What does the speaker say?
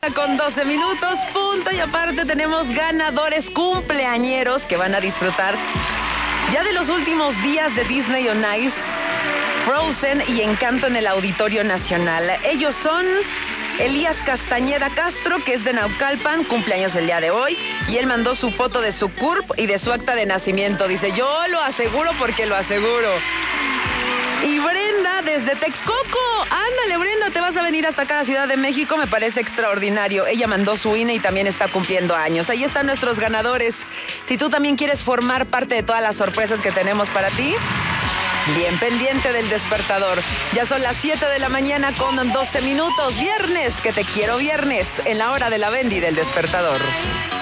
con 12 minutos, punto. Y aparte tenemos ganadores cumpleañeros que van a disfrutar ya de los últimos días de Disney on Ice, Frozen y Encanto en el Auditorio Nacional. Ellos son Elías Castañeda Castro, que es de Naucalpan, cumpleaños el día de hoy, y él mandó su foto de su CURP y de su acta de nacimiento. Dice, yo lo aseguro porque lo aseguro. Y Brenda desde Texcoco. Ándale, Brenda, te vas a venir hasta acá a la Ciudad de México. Me parece extraordinario. Ella mandó su INE y también está cumpliendo años. Ahí están nuestros ganadores. Si tú también quieres formar parte de todas las sorpresas que tenemos para ti, bien pendiente del despertador. Ya son las 7 de la mañana con 12 minutos. Viernes, que te quiero viernes, en la hora de la Bendy del despertador.